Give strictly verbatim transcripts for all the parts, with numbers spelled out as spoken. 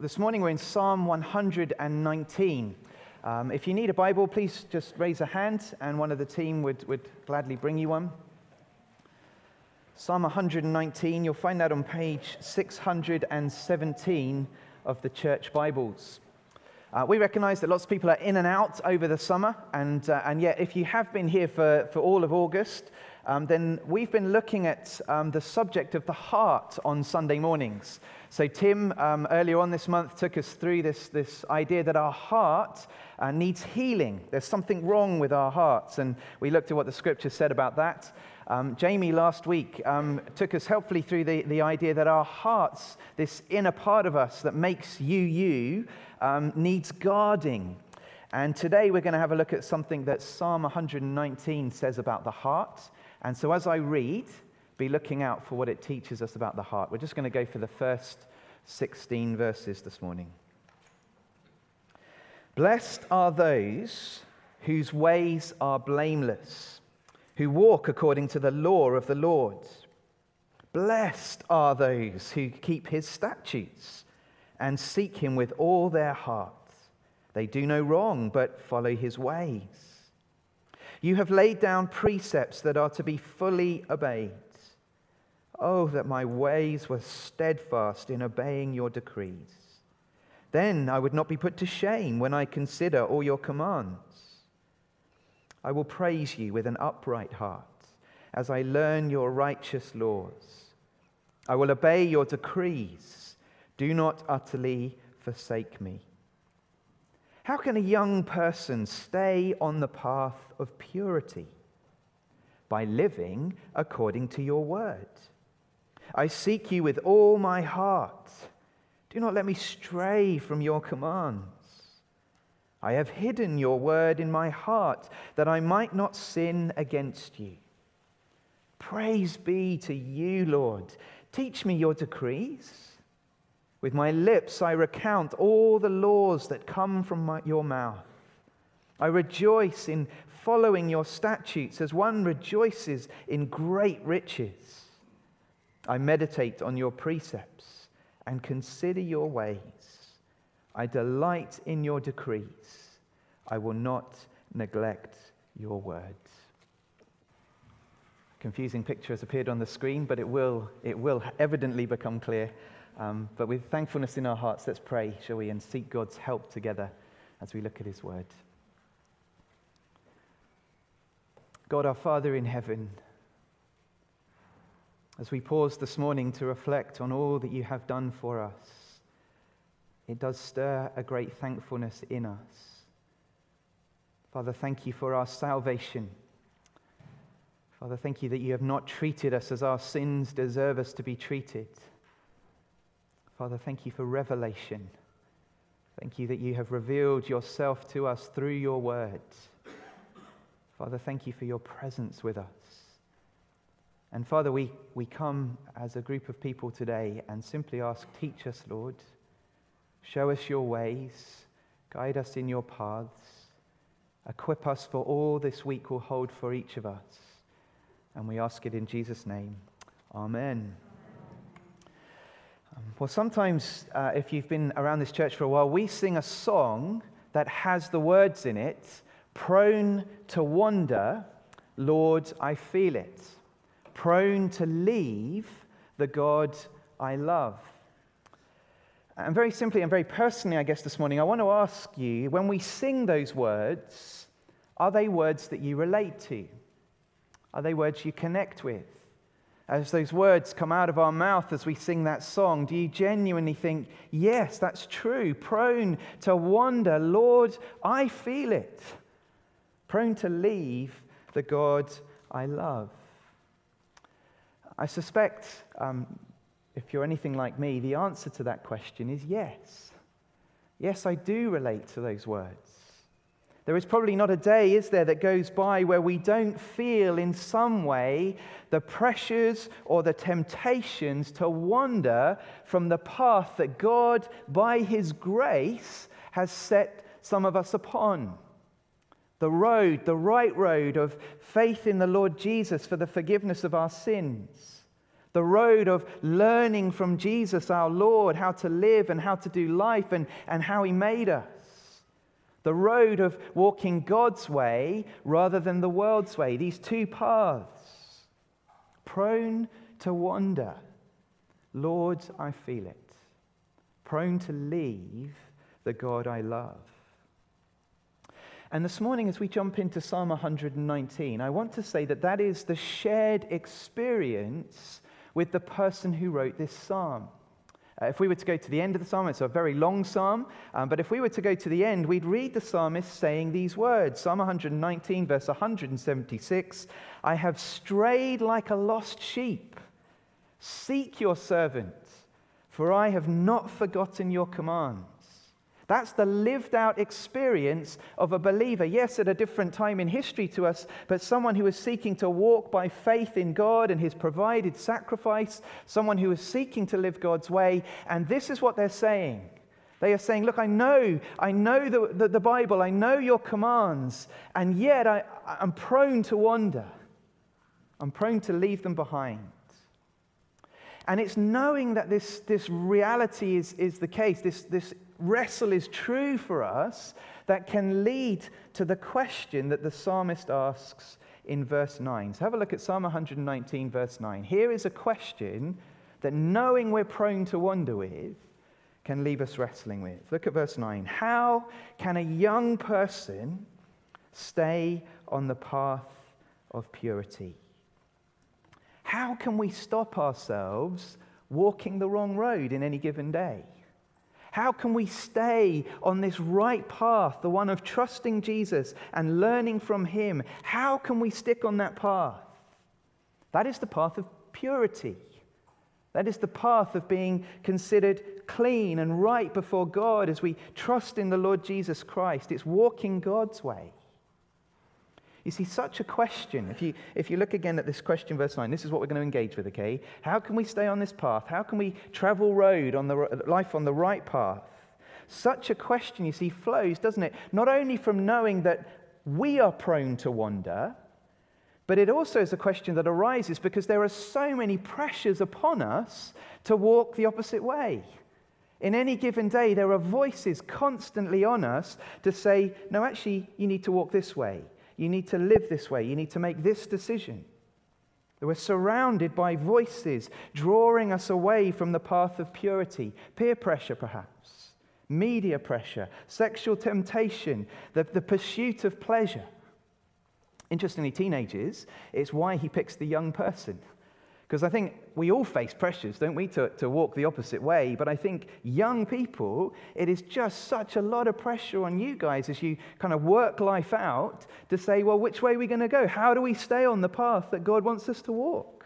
this morning we're in Psalm one hundred nineteen. Um, if you need a Bible, please just raise a hand and one of the team would, would gladly bring you one. Psalm one hundred nineteen, you'll find that on page six hundred seventeen of the church Bibles. Uh, we recognize that lots of people are in and out over the summer, and uh, and yet if you have been here for, for all of August, um, then we've been looking at um, the subject of the heart on Sunday mornings. So Tim, um, earlier on this month, took us through this, this idea that our heart uh, needs healing. There's something wrong with our hearts, and we looked at what the scripture said about that. Um, Jamie last week um, took us helpfully through the, the idea that our hearts, this inner part of us that makes you you, um, needs guarding. And today we're going to have a look at something that Psalm one hundred nineteen says about the heart. And so as I read, be looking out for what it teaches us about the heart. We're just going to go for the first sixteen verses this morning. Blessed are those whose ways are blameless, who walk according to the law of the Lord. Blessed are those who keep his statutes and seek him with all their heart. They do no wrong, but follow his ways. You have laid down precepts that are to be fully obeyed. Oh, that my ways were steadfast in obeying your decrees. Then I would not be put to shame when I consider all your commands. I will praise you with an upright heart as I learn your righteous laws. I will obey your decrees. Do not utterly forsake me. How can a young person stay on the path of purity? By living according to your word. I seek you with all my heart. Do not let me stray from your commands. I have hidden your word in my heart that I might not sin against you. Praise be to you, Lord. Teach me your decrees. With my lips I recount all the laws that come from my, your mouth. I rejoice in following your statutes as one rejoices in great riches. I meditate on your precepts and consider your ways. I delight in your decrees. I will not neglect your words. Confusing picture has appeared on the screen, but it will, it will evidently become clear. Um, but with thankfulness in our hearts, let's pray, shall we, and seek God's help together as we look at his word. God, our Father in heaven, as we pause this morning to reflect on all that you have done for us, it does stir a great thankfulness in us. Father, thank you for our salvation. Father, thank you that you have not treated us as our sins deserve us to be treated. Father, thank you for revelation. Thank you that you have revealed yourself to us through your word. Father, thank you for your presence with us. And Father, we, we come as a group of people today and simply ask, teach us, Lord. Show us your ways. Guide us in your paths. Equip us for all this week will hold for each of us. And we ask it in Jesus' name. Amen. Um, well, sometimes uh, if you've been around this church for a while, we sing a song that has the words in it, prone to wander, Lord, I feel it. Prone to leave the God I love. And very simply and very personally, I guess this morning, I want to ask you, when we sing those words, are they words that you relate to? Are they words you connect with? As those words come out of our mouth as we sing that song, do you genuinely think, yes, that's true, prone to wander, Lord, I feel it. Prone to leave the God I love. I suspect, um, if you're anything like me, the answer to that question is yes. Yes, I do relate to those words. There is probably not a day, is there, that goes by where we don't feel in some way the pressures or the temptations to wander from the path that God, by his grace, has set some of us upon. The road, the right road of faith in the Lord Jesus for the forgiveness of our sins. The road of learning from Jesus, our Lord, how to live and how to do life and, and how he made us. The road of walking God's way rather than the world's way. These two paths, prone to wander. Lord, I feel it. Prone to leave the God I love. And this morning, as we jump into Psalm one hundred nineteen, I want to say that that is the shared experience with the person who wrote this psalm. Uh, if we were to go to the end of the psalm, it's a very long psalm, um, but if we were to go to the end, we'd read the psalmist saying these words. Psalm one hundred nineteen, verse one hundred seventy-six, I have strayed like a lost sheep. Seek your servant, for I have not forgotten your commands. That's the lived out experience of a believer. Yes, at a different time in history to us, but someone who is seeking to walk by faith in God and his provided sacrifice, someone who is seeking to live God's way. And this is what they're saying. They are saying, look, I know, I know the, the, the Bible, I know your commands, and yet I, I'm prone to wander. I'm prone to leave them behind. And it's knowing that this, this reality is, is the case, this, this wrestle is true for us, that can lead to the question that the psalmist asks in verse nine. So have a look at Psalm one hundred nineteen, verse nine. Here is a question that knowing we're prone to wander with can leave us wrestling with. Look at verse nine. How can a young person stay on the path of purity? How can we stop ourselves walking the wrong road in any given day? How can we stay on this right path, the one of trusting Jesus and learning from him? How can we stick on that path? That is the path of purity. That is the path of being considered clean and right before God as we trust in the Lord Jesus Christ. It's walking God's way. You see, such a question, if you if you look again at this question, verse nine, this is what we're going to engage with, okay? How can we stay on this path? How can we travel road on the life on the right path? Such a question, you see, flows, doesn't it? Not only from knowing that we are prone to wander, but it also is a question that arises because there are so many pressures upon us to walk the opposite way. In any given day, there are voices constantly on us to say, no, actually, you need to walk this way. You need to live this way. You need to make this decision. We're surrounded by voices drawing us away from the path of purity. Peer pressure, perhaps. Media pressure. Sexual temptation. The, the pursuit of pleasure. Interestingly, teenagers, it's why he picks the young person. Because I think we all face pressures, don't we, to, to walk the opposite way. But I think young people, it is just such a lot of pressure on you guys as you kind of work life out to say, well, which way are we going to go? How do we stay on the path that God wants us to walk?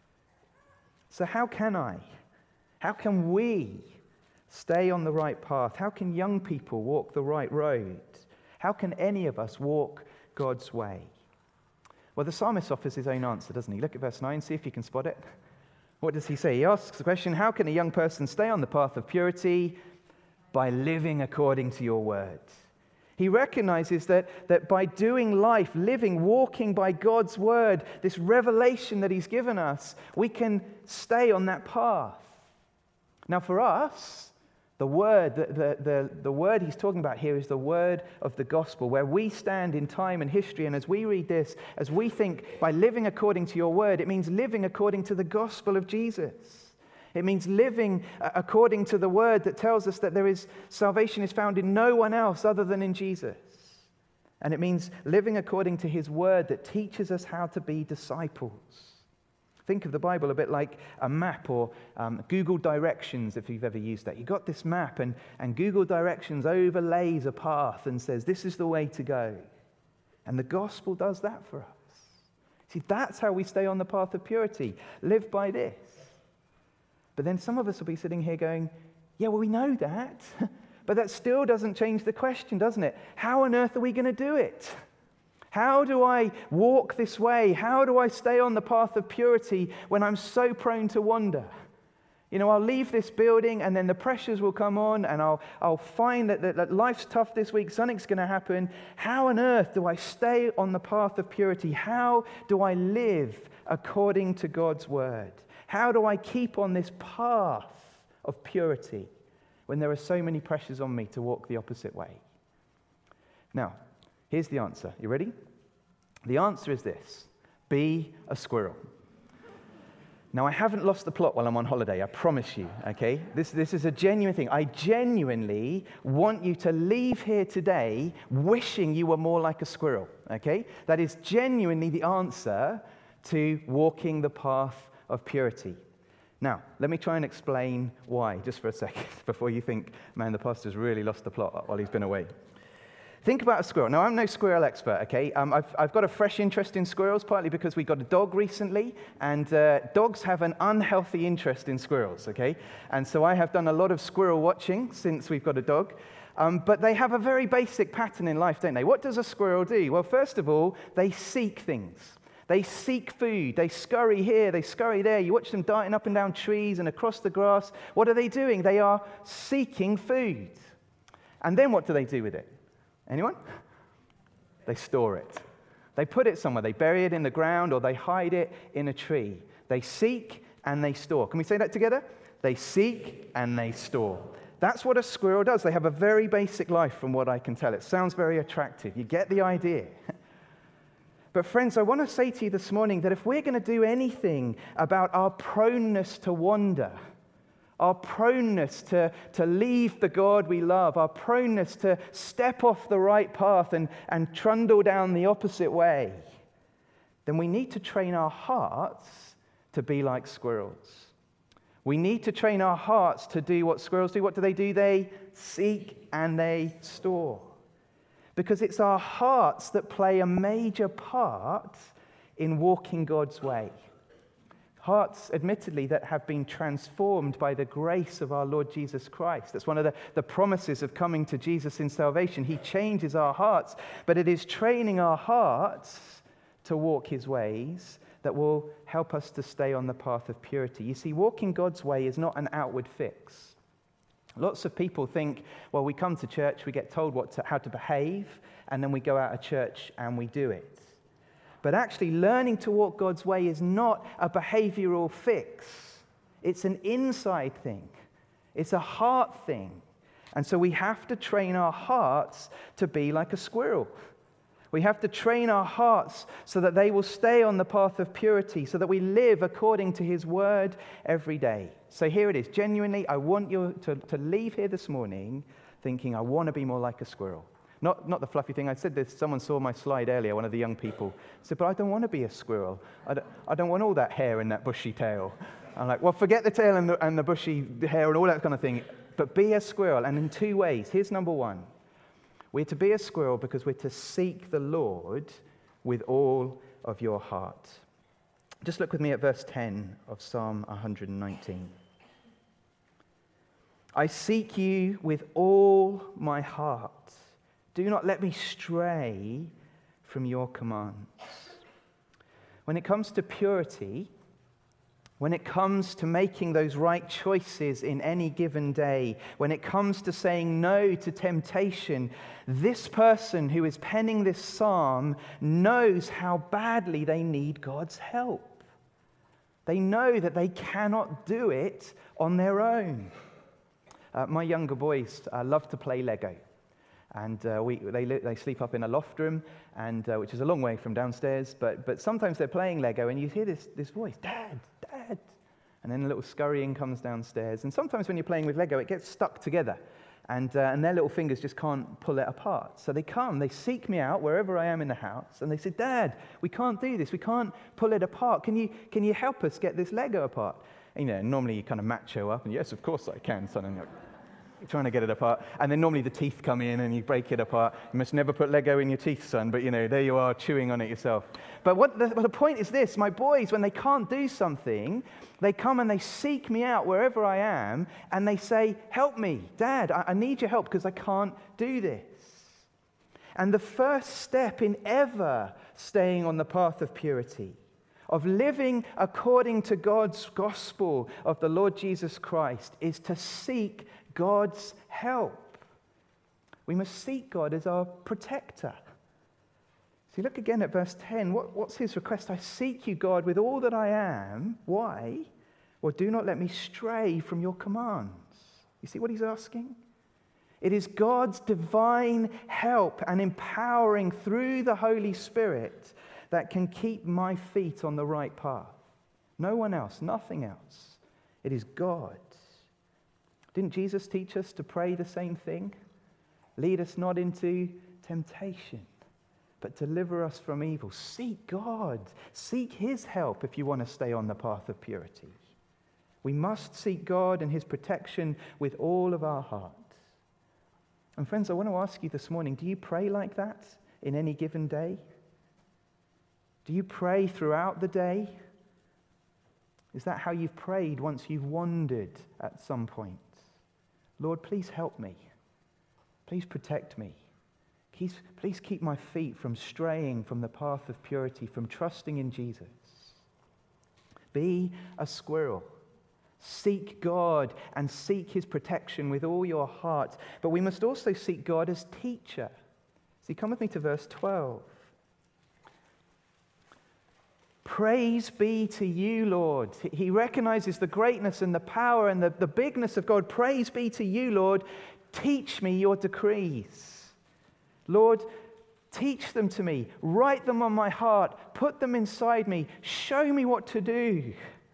So how can I? How can we stay on the right path? How can young people walk the right road? How can any of us walk God's way? Well, the psalmist offers his own answer, doesn't he? Look at verse nine, see if you can spot it. What does he say? He asks the question, how can a young person stay on the path of purity? By living according to your word. He recognizes that, that by doing life, living, walking by God's word, this revelation that he's given us, we can stay on that path. Now for us, the word, the, the, the, the word he's talking about here is the word of the gospel, where we stand in time and history, and as we read this, as we think by living according to your word, it means living according to the gospel of Jesus. It means living according to the word that tells us that there is salvation is found in no one else other than in Jesus. And it means living according to his word that teaches us how to be disciples. Think of the Bible a bit like a map or um, Google Directions, if you've ever used that. You've got this map, and, and Google Directions overlays a path and says, this is the way to go. And the gospel does that for us. See, that's how we stay on the path of purity. Live by this. But then some of us will be sitting here going, yeah, well, we know that. But that still doesn't change the question, doesn't it? How on earth are we going to do it? How do I walk this way? How do I stay on the path of purity when I'm so prone to wander? You know, I'll leave this building and then the pressures will come on and I'll, I'll find that, that, that life's tough this week, something's going to happen. How on earth do I stay on the path of purity? How do I live according to God's word? How do I keep on this path of purity when there are so many pressures on me to walk the opposite way? Now, here's the answer. You ready? The answer is this: be a squirrel. Now, I haven't lost the plot while I'm on holiday, I promise you, okay? This, this is a genuine thing. I genuinely want you to leave here today wishing you were more like a squirrel, okay? That is genuinely the answer to walking the path of purity. Now, let me try and explain why, just for a second, before you think, man, the pastor's really lost the plot while he's been away. Think about a squirrel. Now, I'm no squirrel expert, okay? Um, I've, I've got a fresh interest in squirrels, partly because we got a dog recently, and uh, dogs have an unhealthy interest in squirrels, okay? And so I have done a lot of squirrel watching since we've got a dog. Um, but they have a very basic pattern in life, don't they? What does a squirrel do? Well, first of all, they seek things. They seek food. They scurry here, they scurry there. You watch them darting up and down trees and across the grass. What are they doing? They are seeking food. And then what do they do with it? Anyone? They store it. They put it somewhere. They bury it in the ground or they hide it in a tree. They seek and they store. Can we say that together? They seek and they store. That's what a squirrel does. They have a very basic life from what I can tell. It sounds very attractive. You get the idea. But friends, I want to say to you this morning that if we're going to do anything about our proneness to wander, our proneness to, to leave the God we love, our proneness to step off the right path and, and trundle down the opposite way, then we need to train our hearts to be like squirrels. We need to train our hearts to do what squirrels do. What do they do? They seek and they store. Because it's our hearts that play a major part in walking God's way. Hearts, admittedly, that have been transformed by the grace of our Lord Jesus Christ. That's one of the, the promises of coming to Jesus in salvation. He changes our hearts, but it is training our hearts to walk his ways that will help us to stay on the path of purity. You see, walking God's way is not an outward fix. Lots of people think, well, we come to church, we get told what to, how to behave, and then we go out of church and we do it. But actually, learning to walk God's way is not a behavioral fix. It's an inside thing. It's a heart thing. And so we have to train our hearts to be like a squirrel. We have to train our hearts so that they will stay on the path of purity, so that we live according to his word every day. So here it is. Genuinely, I want you to, to leave here this morning thinking, I want to be more like a squirrel. Not, not the fluffy thing. I said this, someone saw my slide earlier, one of the young people. Said, but I don't want to be a squirrel. I don't, I don't want all that hair and that bushy tail. I'm like, well, forget the tail and the, and the bushy hair and all that kind of thing. But be a squirrel, and in two ways. Here's number one. We're to be a squirrel because we're to seek the Lord with all of your heart. Just look with me at verse ten of Psalm one nineteen. I seek you with all my heart. Do not let me stray from your commands. When it comes to purity, when it comes to making those right choices in any given day, when it comes to saying no to temptation, this person who is penning this psalm knows how badly they need God's help. They know that they cannot do it on their own. Uh, my younger boys uh, love to play Lego. And uh, we, they, they sleep up in a loft room, and uh, which is a long way from downstairs. But, but sometimes they're playing Lego, and you hear this, this voice, Dad, Dad. And then a little scurrying comes downstairs. And sometimes when you're playing with Lego, it gets stuck together. And, uh, and their little fingers just can't pull it apart. So they come, they seek me out wherever I am in the house, and they say, Dad, we can't do this. We can't pull it apart. Can you, can you help us get this Lego apart? And, you know, normally you kind of macho up, and yes, of course I can, son. And you're like, trying to get it apart, and then normally the teeth come in and you break it apart. You must never put Lego in your teeth, son, but you know, there you are chewing on it yourself. But what the, what the point is this, my boys, when they can't do something, they come and they seek me out wherever I am, and they say, help me, Dad, I, I need your help because I can't do this. And the first step in ever staying on the path of purity, of living according to God's gospel of the Lord Jesus Christ, is to seek God's help. We must seek God as our protector. See, look again at verse ten. What, what's his request? I seek you, God, with all that I am. Why? Or do not let me stray from your commands. You see what he's asking? It is God's divine help and empowering through the Holy Spirit that can keep my feet on the right path. No one else, nothing else. It is God. Didn't Jesus teach us to pray the same thing? Lead us not into temptation, but deliver us from evil. Seek God. Seek his help if you want to stay on the path of purity. We must seek God and his protection with all of our heart. And friends, I want to ask you this morning, do you pray like that in any given day? Do you pray throughout the day? Is that how you've prayed once you've wandered at some point? Lord, please help me. Please protect me. Please, please keep my feet from straying from the path of purity, from trusting in Jesus. Be a squirrel. Seek God and seek his protection with all your heart. But we must also seek God as teacher. See, come with me to verse twelve. Praise be to you, Lord. He recognizes the greatness and the power and the, the bigness of God. Praise be to you, Lord. Teach me your decrees. Lord, teach them to me. Write them on my heart. Put them inside me. Show me what to do.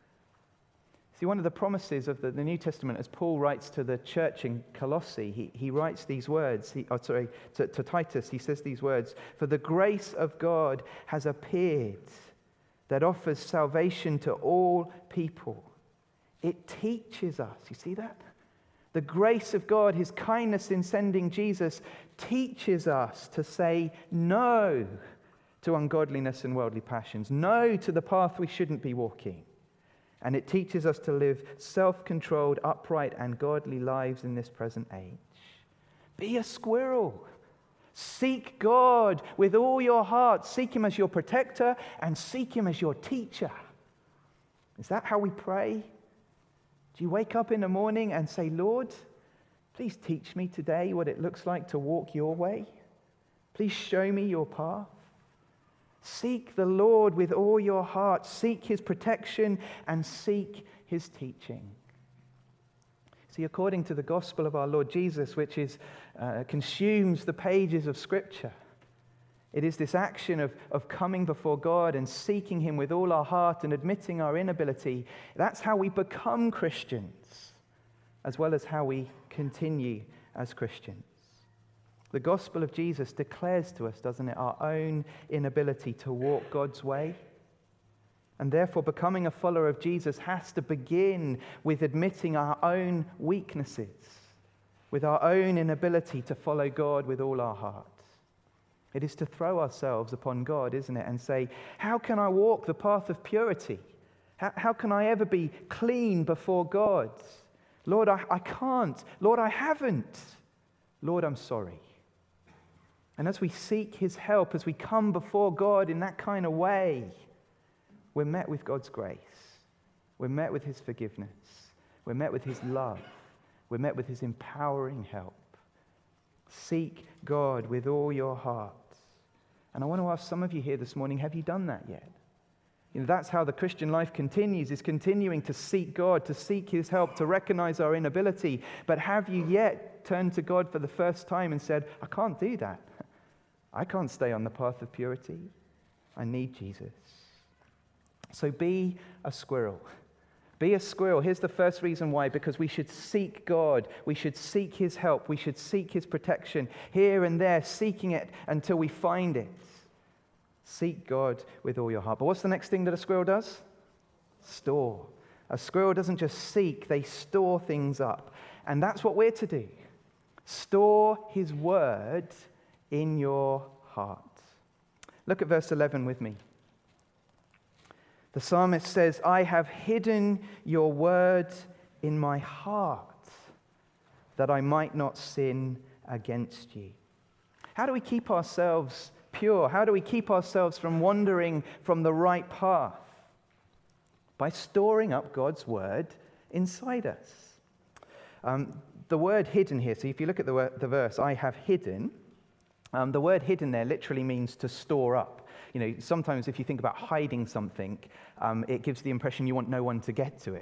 See, one of the promises of the, the New Testament, as Paul writes to the church in Colossae, he, he writes these words, he, oh, sorry, to, to Titus, he says these words, "For the grace of God has appeared that offers salvation to all people." It teaches us, you see that? The grace of God, his kindness in sending Jesus, teaches us to say no to ungodliness and worldly passions, no to the path we shouldn't be walking. And it teaches us to live self-controlled, upright, and godly lives in this present age. Be a squirrel. Seek God with all your heart. Seek him as your protector and seek him as your teacher. Is that how we pray? Do you wake up in the morning and say, Lord, please teach me today what it looks like to walk your way? Please show me your path. Seek the Lord with all your heart. Seek his protection and seek his teaching. See, according to the gospel of our Lord Jesus, which is uh, consumes the pages of Scripture, it is this action of, of coming before God and seeking him with all our heart and admitting our inability. That's how we become Christians, as well as how we continue as Christians. The gospel of Jesus declares to us, doesn't it, our own inability to walk God's way. And therefore, becoming a follower of Jesus has to begin with admitting our own weaknesses, with our own inability to follow God with all our heart. It is to throw ourselves upon God, isn't it, and say, how can I walk the path of purity? How, how can I ever be clean before God? Lord, I, I can't. Lord, I haven't. Lord, I'm sorry. And as we seek his help, as we come before God in that kind of way, we're met with God's grace. We're met with his forgiveness. We're met with his love. We're met with his empowering help. Seek God with all your heart. And I want to ask some of you here this morning, have you done that yet? You know, that's how the Christian life continues, is continuing to seek God, to seek his help, to recognize our inability. But have you yet turned to God for the first time and said, I can't do that. I can't stay on the path of purity. I need Jesus. So be a squirrel. Be a squirrel. Here's the first reason why. Because we should seek God. We should seek his help. We should seek his protection here and there, seeking it until we find it. Seek God with all your heart. But what's the next thing that a squirrel does? Store. A squirrel doesn't just seek, they store things up. And that's what we're to do. Store his word in your heart. Look at verse eleven with me. The psalmist says, I have hidden your word in my heart that I might not sin against you. How do we keep ourselves pure? How do we keep ourselves from wandering from the right path? By storing up God's word inside us. Um, the word hidden here, so if you look at the, word, the verse, I have hidden, um, the word hidden there literally means to store up. You know, sometimes if you think about hiding something, um, it gives the impression you want no one to get to it.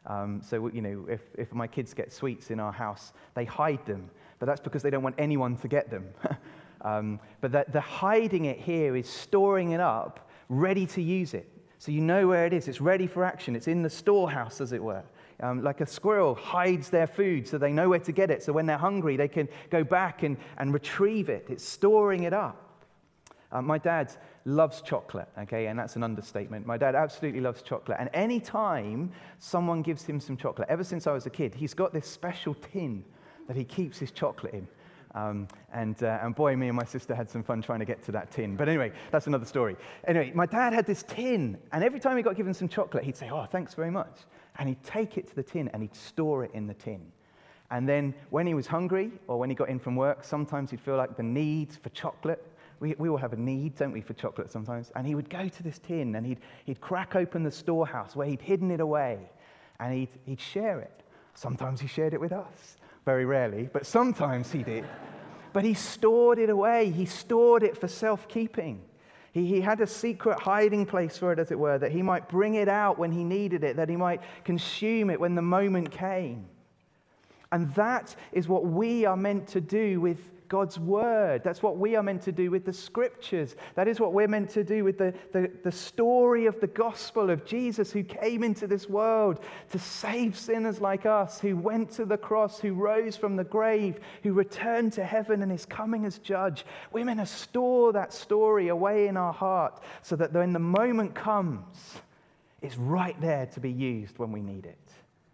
Um, so, you know, if, if my kids get sweets in our house, they hide them. But that's because they don't want anyone to get them. um, but the, the hiding it here is storing it up, ready to use it. So you know where it is. It's ready for action. It's in the storehouse, as it were. Um, like a squirrel hides their food so they know where to get it. So when they're hungry, they can go back and, and retrieve it. It's storing it up. Uh, my dad loves chocolate, okay, and that's an understatement. My dad absolutely loves chocolate. And any time someone gives him some chocolate, ever since I was a kid, he's got this special tin that he keeps his chocolate in. Um, and, uh, and boy, me and my sister had some fun trying to get to that tin. But anyway, that's another story. Anyway, my dad had this tin, and every time he got given some chocolate, he'd say, "Oh, thanks very much." And he'd take it to the tin, and he'd store it in the tin. And then when he was hungry, or when he got in from work, sometimes he'd feel like the need for chocolate. We, we all have a need, don't we, for chocolate sometimes? And he would go to this tin, and he'd, he'd crack open the storehouse where he'd hidden it away, and he'd, he'd share it. Sometimes he shared it with us. Very rarely, but sometimes he did. But he stored it away. He stored it for self-keeping. He, he had a secret hiding place for it, as it were, that he might bring it out when he needed it, that he might consume it when the moment came. And that is what we are meant to do with God's word. That's what we are meant to do with the scriptures. That is what we're meant to do with the, the, the story of the gospel of Jesus, who came into this world to save sinners like us, who went to the cross, who rose from the grave, who returned to heaven and is coming as judge. We're meant to store that story away in our heart so that when the moment comes, it's right there to be used when we need it.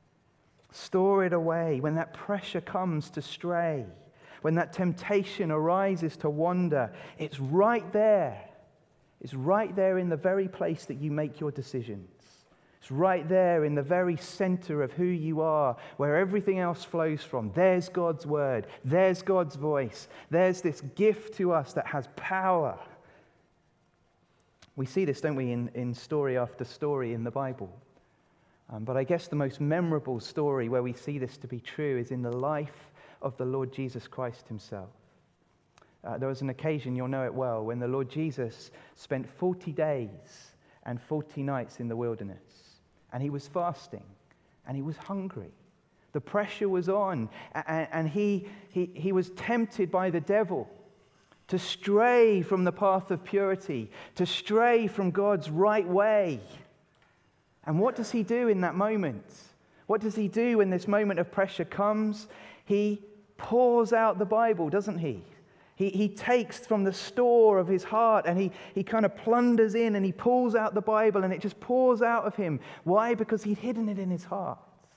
Store it away when that pressure comes to stray. When that temptation arises to wander, it's right there. It's right there in the very place that you make your decisions. It's right there in the very center of who you are, where everything else flows from. There's God's word. There's God's voice. There's this gift to us that has power. We see this, don't we, in, in story after story in the Bible. Um, but I guess the most memorable story where we see this to be true is in the life of the Lord Jesus Christ himself. Uh, there was an occasion, you'll know it well, when the Lord Jesus spent forty days and forty nights in the wilderness. And he was fasting, and he was hungry. The pressure was on, and, and he, he, he was tempted by the devil to stray from the path of purity, to stray from God's right way. And what does he do in that moment? What does he do when this moment of pressure comes? He pours out the Bible, doesn't he? He, he takes from the store of his heart and he, he kind of plunders in and he pulls out the Bible and it just pours out of him. Why? Because he'd hidden it in his heart.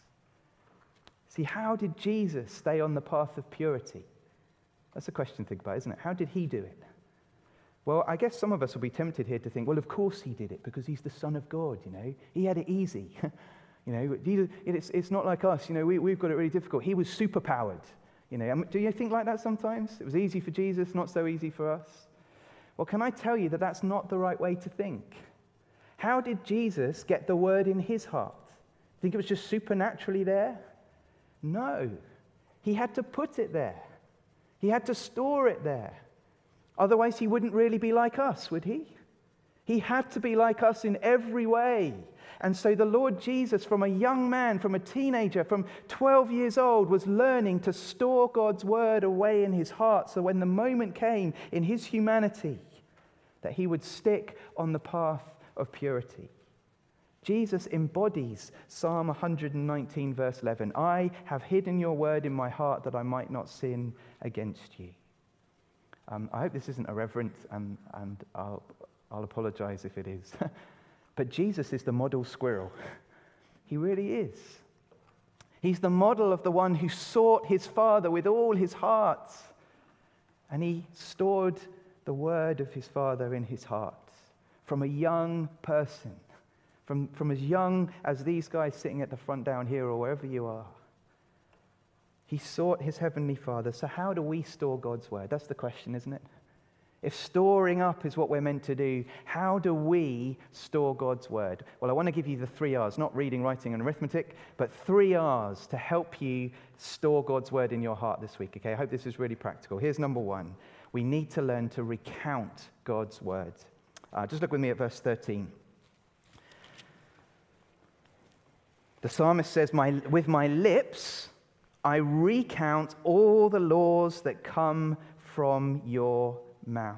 See, how did Jesus stay on the path of purity? That's a question to think about, isn't it? How did he do it? Well, I guess some of us will be tempted here to think, well, of course he did it because he's the Son of God, you know. He had it easy. You know, it's, it's not like us, you know, we, we've got it really difficult. He was superpowered. You know, do you think like that sometimes? It was easy for Jesus, not so easy for us. Well, can I tell you that that's not the right way to think? How did Jesus get the word in his heart? Think it was just supernaturally there? No. He had to put it there. He had to store it there. Otherwise, he wouldn't really be like us, would he? He had to be like us in every way. And so the Lord Jesus, from a young man, from a teenager, from twelve years old, was learning to store God's word away in his heart. So when the moment came in his humanity, that he would stick on the path of purity. Jesus embodies Psalm one nineteen, verse eleven. I have hidden your word in my heart that I might not sin against you. Um, I hope this isn't irreverent, and, and I'll, I'll apologize if it is. But Jesus is the model squirrel. He really is. He's the model of the one who sought his Father with all his heart. And he stored the word of his Father in his heart from a young person, from, from as young as these guys sitting at the front down here or wherever you are. He sought his heavenly Father. So how do we store God's word? That's the question, isn't it? If storing up is what we're meant to do, how do we store God's word? Well, I want to give you the three R's, not reading, writing, and arithmetic, but three R's to help you store God's word in your heart this week, okay? I hope this is really practical. Here's number one. We need to learn to recount God's word. Uh, just look with me at verse thirteen. The psalmist says, my, with my lips, I recount all the laws that come from your mouth.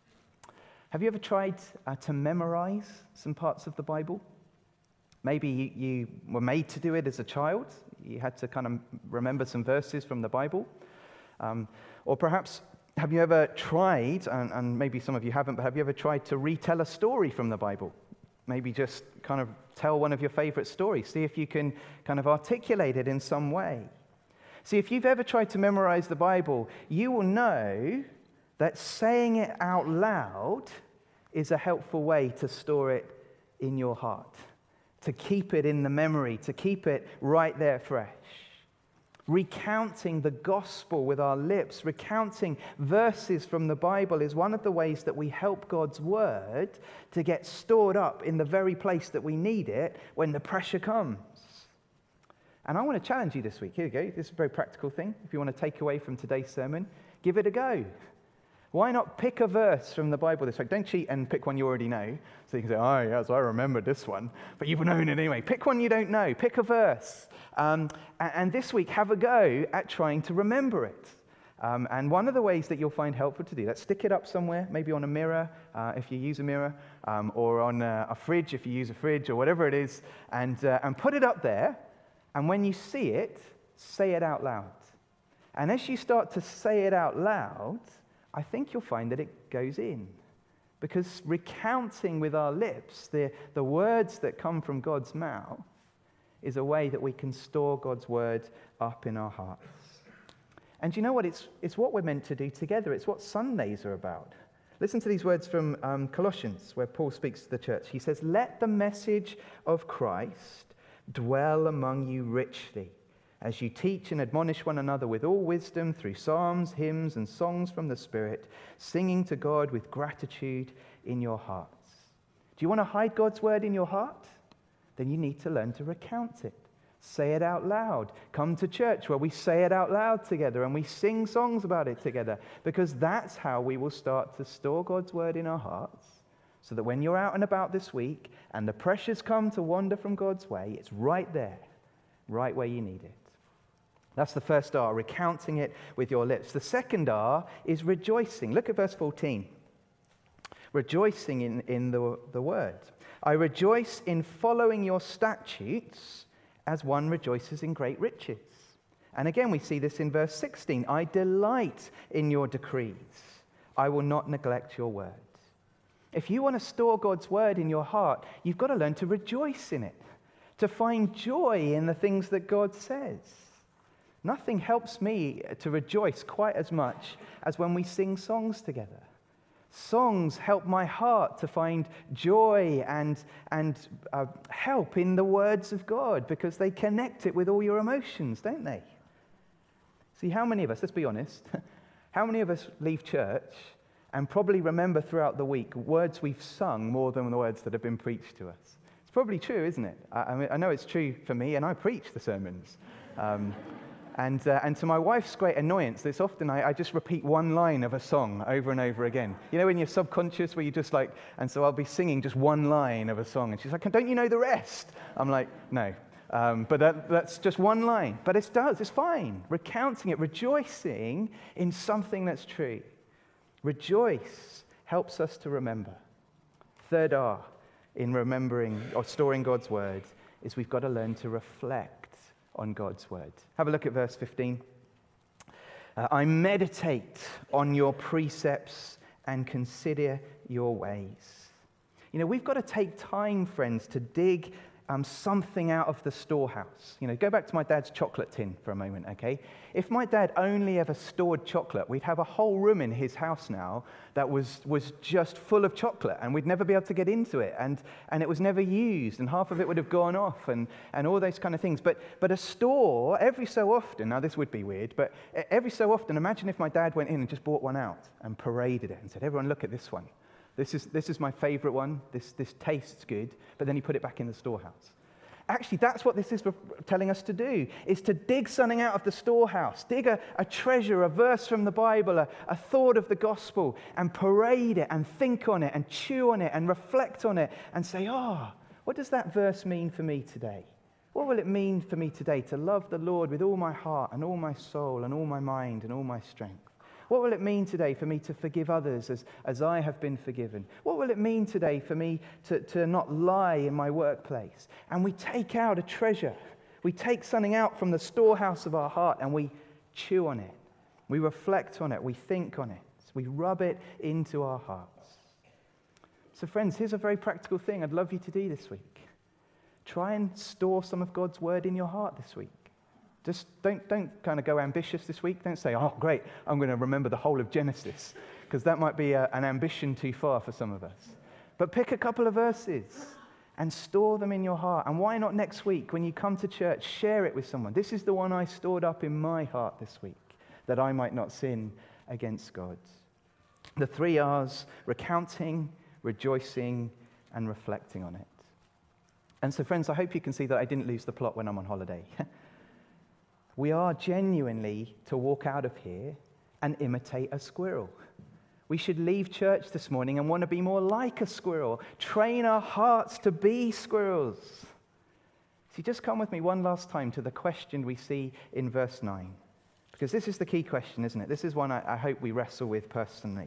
Have you ever tried uh, to memorize some parts of the Bible? Maybe you, you were made to do it as a child. You had to kind of remember some verses from the Bible. Um, or perhaps, have you ever tried, and, and maybe some of you haven't, but have you ever tried to retell a story from the Bible? Maybe just kind of tell one of your favorite stories. See if you can kind of articulate it in some way. See, if you've ever tried to memorize the Bible, you will know that saying it out loud is a helpful way to store it in your heart, to keep it in the memory, to keep it right there fresh. Recounting the gospel with our lips, recounting verses from the Bible is one of the ways that we help God's word to get stored up in the very place that we need it when the pressure comes. And I want to challenge you this week. Here you go. This is a very practical thing. If you want to take away from today's sermon, give it a go. Why not pick a verse from the Bible this week? Don't cheat and pick one you already know. So you can say, oh, yes, I remember this one. But you've known it anyway. Pick one you don't know. Pick a verse. Um, and, and this week, have a go at trying to remember it. Um, and one of the ways that you'll find helpful to do that, stick it up somewhere, maybe on a mirror, uh, if you use a mirror, um, or on a, a fridge, if you use a fridge, or whatever it is, and, uh, and put it up there. And when you see it, say it out loud. And as you start to say it out loud, I think you'll find that it goes in. Because recounting with our lips the, the words that come from God's mouth is a way that we can store God's word up in our hearts. And you know what? It's, it's what we're meant to do together. It's what Sundays are about. Listen to these words from um, Colossians, where Paul speaks to the church. He says, "Let the message of Christ dwell among you richly, as you teach and admonish one another with all wisdom through psalms, hymns, and songs from the Spirit, singing to God with gratitude in your hearts." Do you want to hide God's word in your heart? Then you need to learn to recount it. Say it out loud. Come to church where we say it out loud together and we sing songs about it together, because that's how we will start to store God's word in our hearts, so that when you're out and about this week and the pressures come to wander from God's way, it's right there, right where you need it. That's the first R, recounting it with your lips. The second R is rejoicing. Look at verse fourteen. Rejoicing in, in the, the word. "I rejoice in following your statutes as one rejoices in great riches." And again, we see this in verse sixteen. "I delight in your decrees. I will not neglect your word." If you want to store God's word in your heart, you've got to learn to rejoice in it, to find joy in the things that God says. Nothing helps me to rejoice quite as much as when we sing songs together. Songs help my heart to find joy and, and uh, help in the words of God, because they connect it with all your emotions, don't they? See, how many of us, let's be honest, how many of us leave church and probably remember throughout the week words we've sung more than the words that have been preached to us? It's probably true, isn't it? I, I mean, I know it's true for me, and I preach the sermons. Um, And, uh, and to my wife's great annoyance, this often I, I just repeat one line of a song over and over again. You know, when you're subconscious, where you just like, and so I'll be singing just one line of a song, and she's like, "Don't you know the rest?" I'm like, "No." Um, but that, that's just one line. But it does, it's fine. Recounting it, rejoicing in something that's true. Rejoice helps us to remember. Third R in remembering or storing God's word is we've got to learn to reflect on God's word. Have a look at verse fifteen. Uh, "I meditate on your precepts and consider your ways." You know, we've got to take time, friends, to dig um, something out of the storehouse. You know, go back to my dad's chocolate tin for a moment, okay? If my dad only ever stored chocolate, we'd have a whole room in his house now that was, was just full of chocolate, and we'd never be able to get into it, and, and it was never used, and half of it would have gone off, and, and all those kind of things. But, but a store, every so often, now this would be weird, but every so often, imagine if my dad went in and just bought one out and paraded it and said, "Everyone, look at this one. This is, this is my favorite one. This, this tastes good." But then he put it back in the storehouse. Actually, that's what this is telling us to do, is to dig something out of the storehouse, dig a, a treasure, a verse from the Bible, a, a thought of the gospel, and parade it and think on it and chew on it and reflect on it and say, "Oh, what does that verse mean for me today? What will it mean for me today to love the Lord with all my heart and all my soul and all my mind and all my strength? What will it mean today for me to forgive others as, as I have been forgiven? What will it mean today for me to, to not lie in my workplace? And we take out a treasure. We take something out from the storehouse of our heart and we chew on it. We reflect on it. We think on it. We rub it into our hearts. So friends, here's a very practical thing I'd love you to do this week. Try and store some of God's word in your heart this week. Just don't, don't kind of go ambitious this week. Don't say, oh, great, I'm going to remember the whole of Genesis, because that might be a, an ambition too far for some of us. But pick a couple of verses and store them in your heart. And why not next week, when you come to church, share it with someone. This is the one I stored up in my heart this week, that I might not sin against God. The three R's: recounting, rejoicing, and reflecting on it. And so, friends, I hope you can see that I didn't lose the plot when I'm on holiday. We are genuinely to walk out of here and imitate a squirrel. We should leave church this morning and want to be more like a squirrel. Train our hearts to be squirrels. See, just come with me one last time to the question we see in verse nine. Because this is the key question, isn't it? This is one I, I hope we wrestle with personally.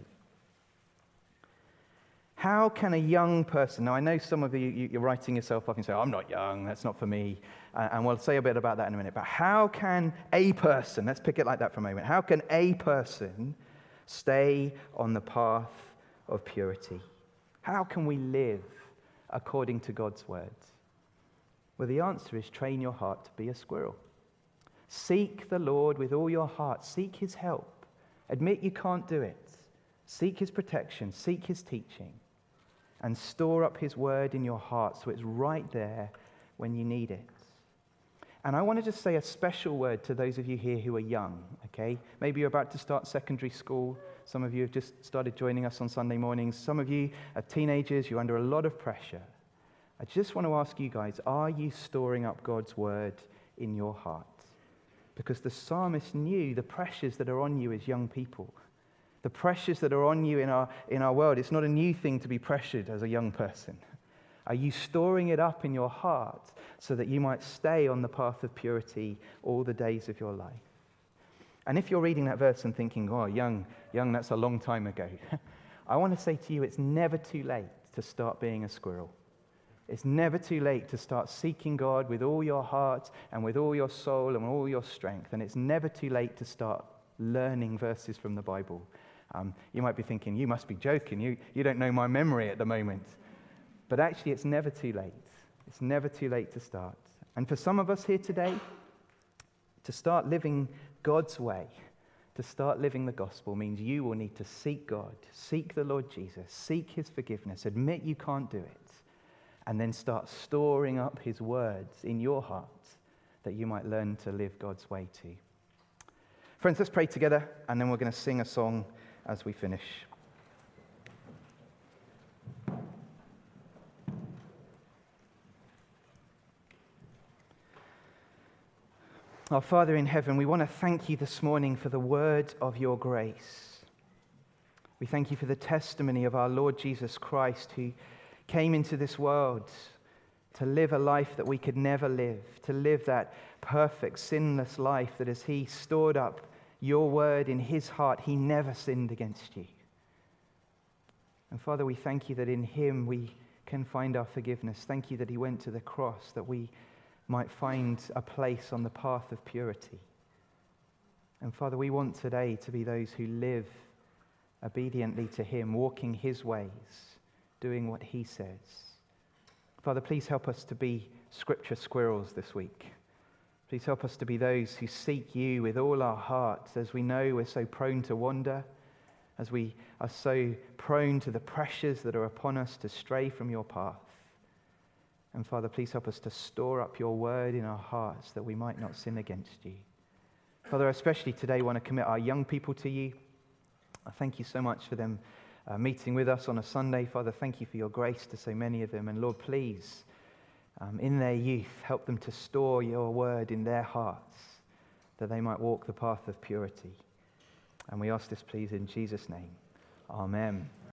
How can a young person, now I know some of you, you're writing yourself up and say, I'm not young, that's not for me, uh, and we'll say a bit about that in a minute, but how can a person, let's pick it like that for a moment, how can a person stay on the path of purity? How can we live according to God's words? Well, the answer is train your heart to be a squirrel. Seek the Lord with all your heart. Seek his help. Admit you can't do it. Seek his protection. Seek his teaching. And store up his word in your heart so it's right there when you need it. And I want to just say a special word to those of you here who are young, okay? Maybe you're about to start secondary school. Some of you have just started joining us on Sunday mornings. Some of you are teenagers. You're under a lot of pressure. I just want to ask you guys, are you storing up God's word in your heart? Because the psalmist knew the pressures that are on you as young people. The pressures that are on you in our, in our world. It's not a new thing to be pressured as a young person. Are you storing it up in your heart so that you might stay on the path of purity all the days of your life? And if you're reading that verse and thinking, oh, young, young, that's a long time ago. I want to say to you, it's never too late to start being a squirrel. It's never too late to start seeking God with all your heart and with all your soul and all your strength. And it's never too late to start learning verses from the Bible. Um, you might be thinking, you must be joking. You, you don't know my memory at the moment. But actually, it's never too late. It's never too late to start. And for some of us here today, to start living God's way, to start living the gospel means you will need to seek God, seek the Lord Jesus, seek his forgiveness, admit you can't do it, and then start storing up his words in your heart that you might learn to live God's way too. Friends, let's pray together, and then we're going to sing a song as we finish. Our Father in heaven, we want to thank you this morning for the word of your grace. We thank you for the testimony of our Lord Jesus Christ, who came into this world to live a life that we could never live, to live that perfect, sinless life that as he stored up your word in his heart, he never sinned against you. And Father, we thank you that in him we can find our forgiveness. Thank you that he went to the cross, that we might find a place on the path of purity. And Father, we want today to be those who live obediently to him, walking his ways, doing what he says. Father, please help us to be scripture squirrels this week. Please help us to be those who seek you with all our hearts, as we know we're so prone to wander, as we are so prone to the pressures that are upon us to stray from your path. And Father, please help us to store up your word in our hearts that we might not sin against you. Father, especially today, I want to commit our young people to you. I thank you so much for them uh, meeting with us on a Sunday. Father, thank you for your grace to so many of them. And Lord, please, um, in their youth, help them to store your word in their hearts, that they might walk the path of purity. And we ask this, please, in Jesus' name. Amen.